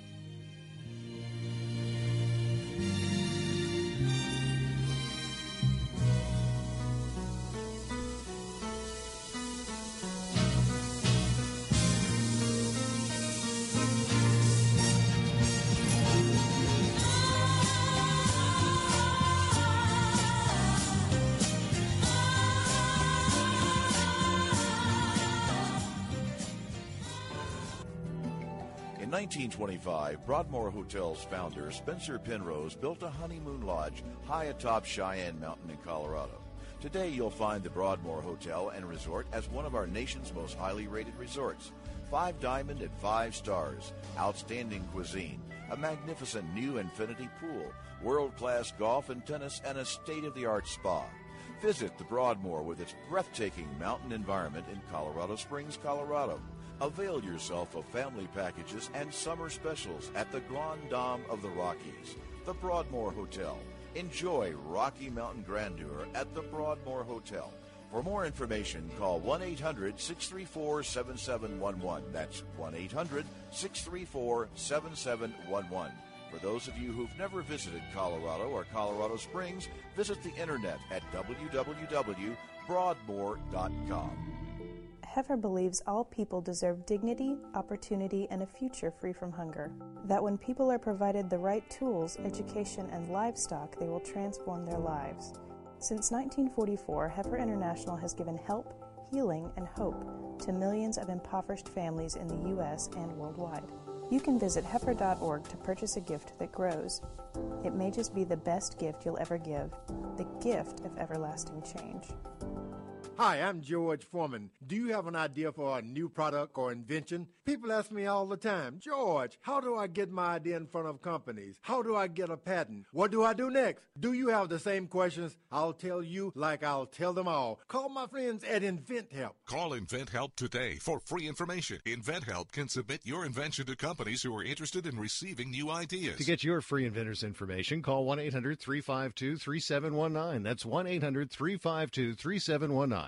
Speaker 3: In nineteen twenty-five, Broadmoor Hotel's founder, Spencer Penrose, built a honeymoon lodge high atop Cheyenne Mountain in Colorado. Today, you'll find the Broadmoor Hotel and Resort as one of our nation's most highly rated resorts. Five diamond and five stars, outstanding cuisine, a magnificent new infinity pool, world-class golf and tennis, and a state-of-the-art spa. Visit the Broadmoor with its breathtaking mountain environment in Colorado Springs, Colorado. Avail yourself of family packages and summer specials at the Grand Dame of the Rockies, the Broadmoor Hotel. Enjoy Rocky Mountain grandeur at the Broadmoor Hotel. For more information, call one eight hundred, six three four, seven seven one one. That's one eight hundred, six three four, seven seven one one. For those of you who've never visited Colorado or Colorado Springs, visit the internet at w w w dot broadmoor dot com.
Speaker 6: Heifer believes all people deserve dignity, opportunity, and a future free from hunger. That when people are provided the right tools, education, and livestock, they will transform their lives. Since nineteen forty-four, Heifer International has given help, healing, and hope to millions of impoverished families in the U S and worldwide. You can visit heifer dot org to purchase a gift that grows. It may just be the best gift you'll ever give, the gift of everlasting change.
Speaker 8: Hi, I'm George Foreman. Do you have an idea for a new product or invention? People ask me all the time, George, how do I get my idea in front of companies? How do I get a patent? What do I do next? Do you have the same questions? I'll tell you like I'll tell them all. Call my friends at InventHelp.
Speaker 13: Call InventHelp today for free information. InventHelp can submit your invention to companies who are interested in receiving new ideas.
Speaker 10: To get your free inventor's information, call one eight hundred, three five two, three seven one nine. That's one eight hundred, three five two, three seven one nine.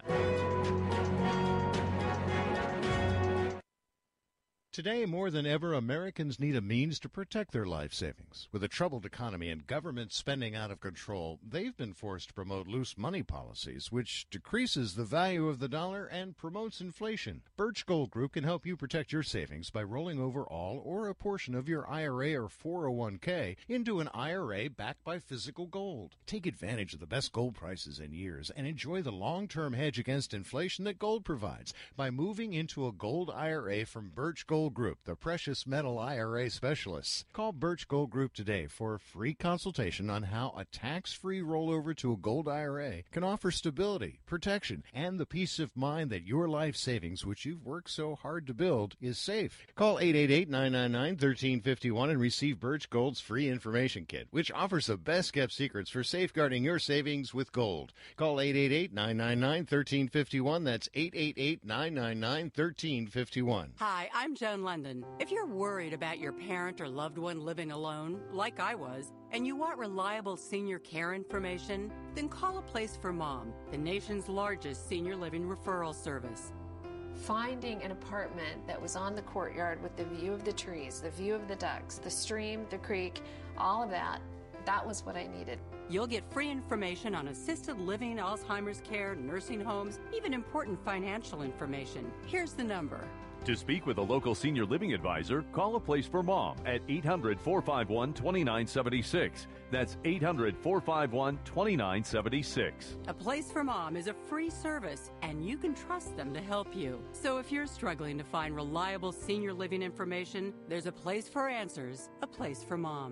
Speaker 10: Today, more than ever, Americans need a means to protect their life savings. With a troubled economy and government spending out of control, they've been forced to promote loose money policies, which decreases the value of the dollar and promotes inflation. Birch Gold Group can help you protect your savings by rolling over all or a portion of your I R A or four oh one k into an I R A backed by physical gold. Take advantage of the best gold prices in years and enjoy the long-term hedge against inflation that gold provides by moving into a gold I R A from Birch Gold Group, the precious metal I R A specialists. Call Birch Gold Group today for a free consultation on how a tax-free rollover to a gold I R A can offer stability, protection, and the peace of mind that your life savings, which you've worked so hard to build, is safe. Call eight eight eight, nine nine nine, one three five one and receive Birch Gold's free information kit, which offers the best-kept secrets for safeguarding your savings with gold. Call eight eight eight, nine nine nine, one three five one. That's eight eight eight, nine nine nine, one three five one.
Speaker 7: Hi, I'm Joan London. If you're worried about your parent or loved one living alone, like I was, and you want reliable senior care information, then call A Place for Mom, the nation's largest senior living referral service.
Speaker 24: Finding an apartment that was on the courtyard with the view of the trees, the view of the ducks, the stream, the creek, all of that, that was what I needed.
Speaker 7: You'll get free information on assisted living, Alzheimer's care, nursing homes, even important financial information. Here's the number.
Speaker 25: To speak with a local senior living advisor, call A Place for Mom at eight hundred, four five one, two nine seven six. That's eight hundred, four five one, two nine seven six.
Speaker 7: A Place for Mom is a free service, and you can trust them to help you. So if you're struggling to find reliable senior living information, there's a place for answers, A Place for Mom.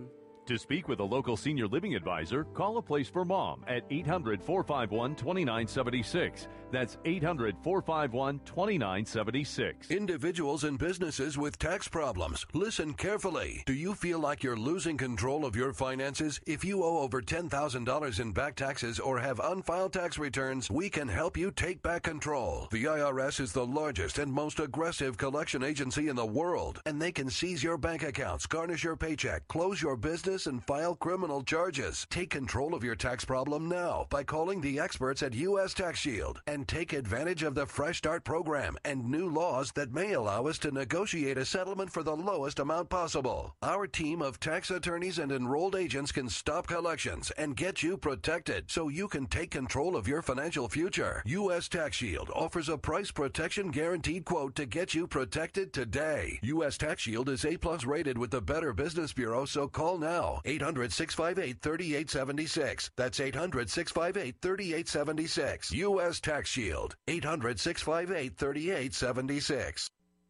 Speaker 25: To speak with a local senior living advisor, call A Place for Mom at eight hundred, four five one, two nine seven six. That's eight hundred, four five one, two nine seven six.
Speaker 5: Individuals and businesses with tax problems, listen carefully. Do you feel like you're losing control of your finances? If you owe over ten thousand dollars in back taxes or have unfiled tax returns, we can help you take back control. The I R S is the largest and most aggressive collection agency in the world, and they can seize your bank accounts, garnish your paycheck, close your business, and file criminal charges. Take control of your tax problem now by calling the experts at U S Tax Shield and take advantage of the Fresh Start program and new laws that may allow us to negotiate a settlement for the lowest amount possible. Our team of tax attorneys and enrolled agents can stop collections and get you protected so you can take control of your financial future. U S Tax Shield offers a price protection guaranteed quote to get you protected today. U S Tax Shield is A plus rated with the Better Business Bureau, so call now. eight hundred, six five eight, three eight seven six. That's eight hundred, six five eight, three eight seven six. U S Tax Shield. eight hundred, six five eight, three eight seven six.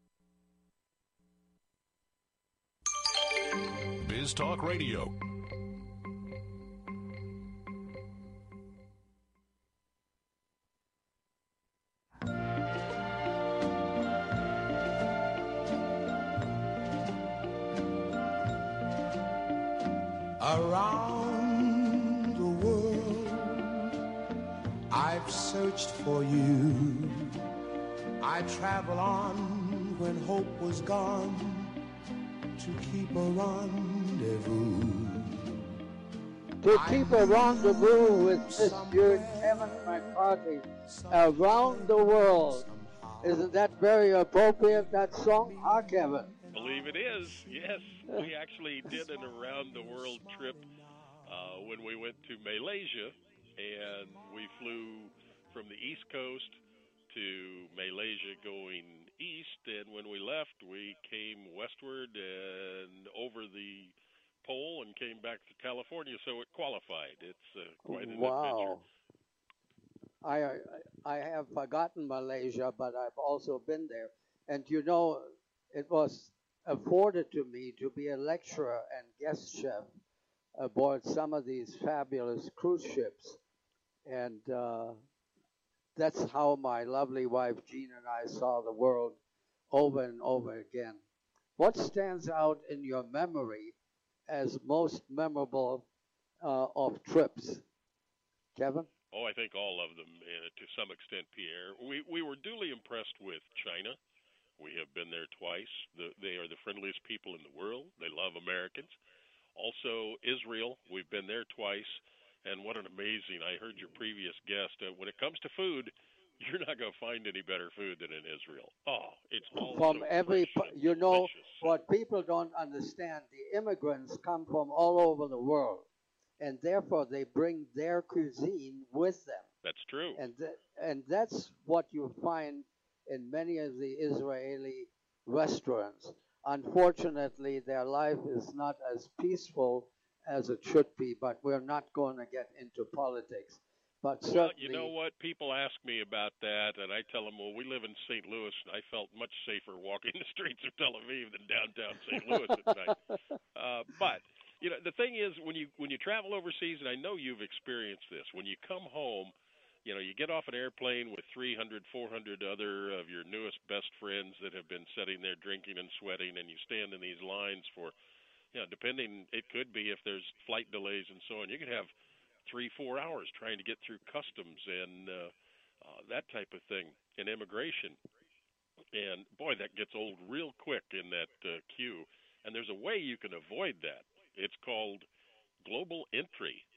Speaker 13: Biz Talk Radio.
Speaker 9: Around the world, I've searched for you. I travel on when hope was gone to keep a rendezvous.
Speaker 4: To keep a rendezvous with Mister Kevin McCarthy around the world. Isn't that very appropriate, that song? Huh, Kevin?
Speaker 2: Believe it is, yes. We actually did an around-the-world trip uh, when we went to Malaysia, and we flew from the East Coast to Malaysia going east, and when we left, we came westward and over the pole and came back to California, so it qualified. It's uh, quite an
Speaker 4: wow.
Speaker 2: adventure.
Speaker 4: I, I have forgotten Malaysia, but I've also been there. And you know, it was afforded to me to be a lecturer and guest chef aboard some of these fabulous cruise ships. And uh, that's how my lovely wife Jean and I saw the world over and over again. What stands out in your memory as most memorable uh, of trips? Kevin?
Speaker 2: Oh, I think all of them, uh, to some extent, Pierre. We, we were duly impressed with China. We have been there twice. The, they are the friendliest people in the world. They love Americans. Also, Israel, we've been there twice. And what an amazing, I heard your previous guest, uh, when it comes to food, you're not going to find any better food than in Israel. Oh, it's all
Speaker 4: from
Speaker 2: so
Speaker 4: every,
Speaker 2: fresh and
Speaker 4: you know,
Speaker 2: delicious.
Speaker 4: what people don't understand, the immigrants come from all over the world. And therefore, they bring their cuisine with them.
Speaker 2: That's true.
Speaker 4: And, th- and that's what you find in many of the Israeli restaurants. Unfortunately, their life is not as peaceful as it should be, but we're not going to get into politics. But
Speaker 2: well,
Speaker 4: certainly,
Speaker 2: you know what? People ask me about that, and I tell them, well, we live in Saint Louis, and I felt much safer walking the streets of Tel Aviv than downtown Saint Louis at night. Uh, but, you know, the thing is, when you when you travel overseas, and I know you've experienced this, when you come home, you know, you get off an airplane with three hundred, four hundred other of your newest best friends that have been sitting there drinking and sweating, and you stand in these lines for, you know, depending, it could be if there's flight delays and so on, you could have three, four hours trying to get through customs and uh, uh, that type of thing in immigration. And, boy, that gets old real quick in that uh, queue. And there's a way you can avoid that. It's called global entry.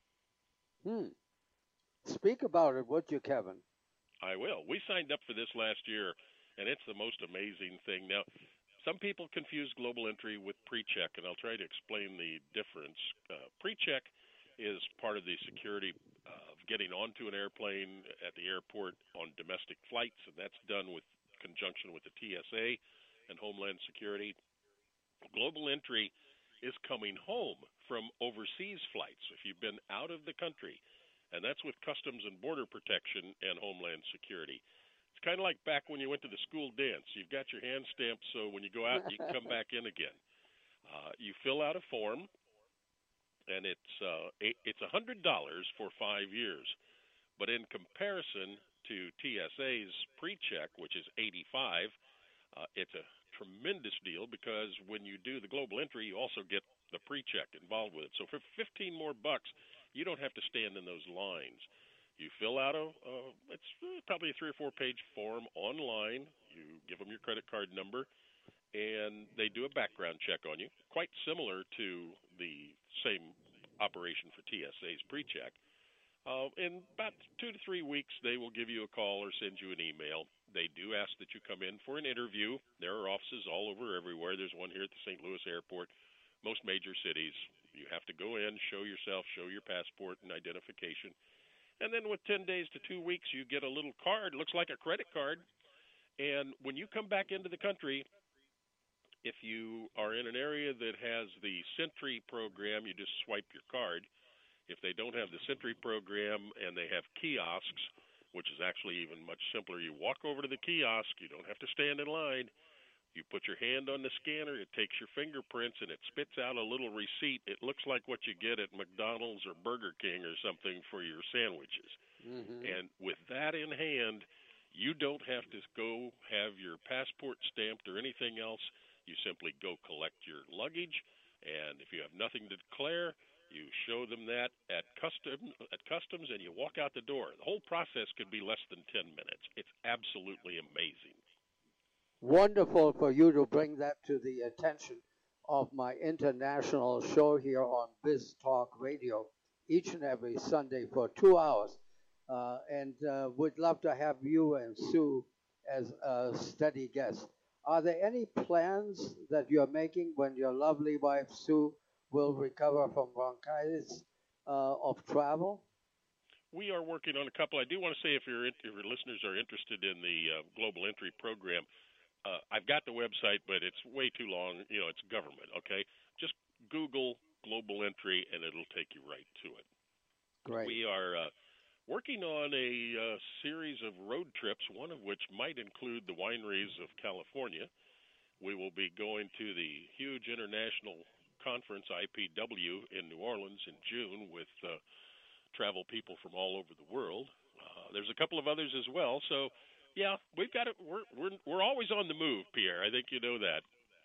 Speaker 4: Hmm. Speak about it, would you, Kevin?
Speaker 2: I will. We signed up for this last year, and it's the most amazing thing. Now, some people confuse global entry with pre-check, and I'll try to explain the difference. Uh, pre-check is part of the security of getting onto an airplane at the airport on domestic flights, and that's done with conjunction with the T S A and Homeland Security. Global entry is coming home from overseas flights if you've been out of the country. And that's with Customs and Border Protection and Homeland Security. It's kind of like back when you went to the school dance. You've got your hand stamped, so when you go out, you can come back in again. Uh, you fill out a form, and it's uh, eight, it's one hundred dollars for five years. But in comparison to T S A's pre-check, which is eighty-five dollars, uh, it's a tremendous deal because when you do the global entry, you also get the pre-check involved with it. So for fifteen more bucks, you don't have to stand in those lines. You fill out a, uh, it's probably a three or four page form online. You give them your credit card number, and they do a background check on you, quite similar to the same operation for T S A's pre-check. Uh, in about two to three weeks, they will give you a call or send you an email. They do ask that you come in for an interview. There are offices all over everywhere. There's one here at the Saint Louis Airport, most major cities. You have to go in, show yourself, show your passport and identification. And then with ten days to two weeks, you get a little card, looks like a credit card. And when you come back into the country, if you are in an area that has the Sentry program, you just swipe your card. If they don't have the Sentry program and they have kiosks, which is actually even much simpler, you walk over to the kiosk, you don't have to stand in line. You put your hand on the scanner, it takes your fingerprints, and it spits out a little receipt. It looks like what you get at McDonald's or Burger King or something for your sandwiches.
Speaker 4: Mm-hmm.
Speaker 2: And with that in hand, you don't have to go have your passport stamped or anything else. You simply go collect your luggage, and if you have nothing to declare, you show them that at custom at customs, and you walk out the door. The whole process could be less than ten minutes. It's absolutely amazing.
Speaker 4: Wonderful for you to bring that to the attention of my international show here on Biz Talk Radio each and every Sunday for two hours. Uh, and uh, we'd love to have you and Sue as a steady guest. Are there any plans that you're making when your lovely wife, Sue, will recover from bronchitis uh, of travel?
Speaker 2: We are working on a couple. I do want to say if, you're, if your listeners are interested in the uh, Global Entry program, Uh, I've got the website, but it's way too long. You know, it's government, okay? Just Google Global Entry, and it'll take you right to it.
Speaker 4: Great.
Speaker 2: We are uh, working on a uh, series of road trips, one of which might include the wineries of California. We will be going to the huge international conference, I P W, in New Orleans in June with uh, travel people from all over the world. Uh, there's a couple of others as well, so... Yeah, we've got it. We're we're we're always on the move, Pierre. I think you know that.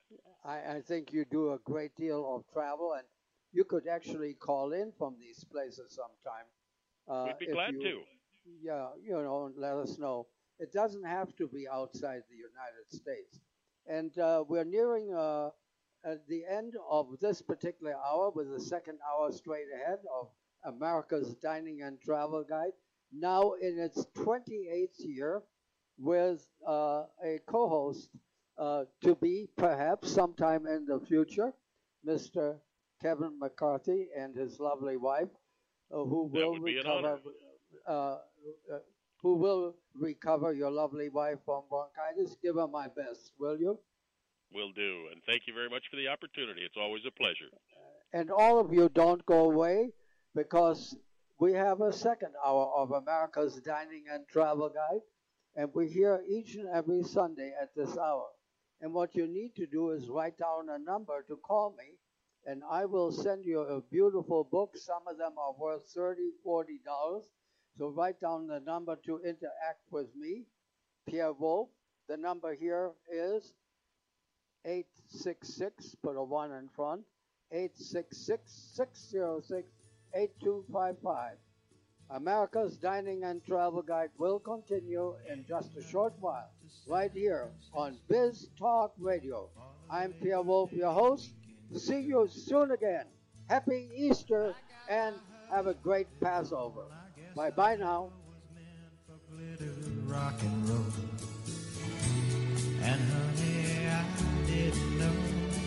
Speaker 4: I, I think you do a great deal of travel, and you could actually call in from these places sometime. Uh,
Speaker 2: We'd be glad
Speaker 4: you,
Speaker 2: to.
Speaker 4: Yeah, you know, let us know. It doesn't have to be outside the United States. And uh, we're nearing uh, at the end of this particular hour with the second hour straight ahead of America's Dining and Travel Guide, now in its twenty-eighth year, with uh, a co-host uh, to be perhaps sometime in the future, Mister Kevin McCarthy and his lovely wife, uh, who will recover, uh, uh, who will recover your lovely wife from bronchitis. Give her my best, will you?
Speaker 2: Will do, and thank you very much for the opportunity. It's always a pleasure.
Speaker 4: And all of you don't go away, because we have a second hour of America's Dining and Travel Guide. And we're here each and every Sunday at this hour. And what you need to do is write down a number to call me, and I will send you a beautiful book. Some of them are worth thirty dollars, forty dollars. So write down the number to interact with me, Pierre Wolf. The number here is eight six six, put a one in front, eight six six, six zero six, eight two five five. America's Dining and Travel Guide will continue in just a short while, right here on Biz Talk Radio. I'm Pierre Wolf, your host. See you soon again. Happy Easter, and have a great Passover. Bye-bye now.
Speaker 1: Rock and roll. And honey, I didn't know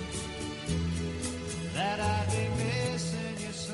Speaker 1: that I'd be missing you so.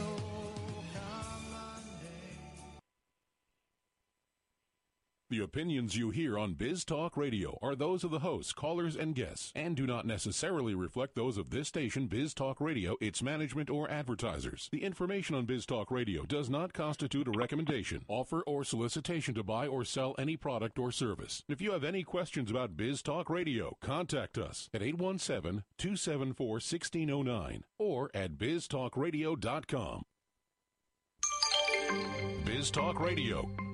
Speaker 11: The opinions you hear on Biz Talk Radio are those of the hosts, callers, and guests, and do not necessarily reflect those of this station, Biz Talk Radio, its management, or advertisers. The information on Biz Talk Radio does not constitute a recommendation, offer, or solicitation to buy or sell any product or service. If you have any questions about Biz Talk Radio, contact us at eight one seven, two seven four, one six zero nine or at biz talk radio dot com. Biz Talk Radio,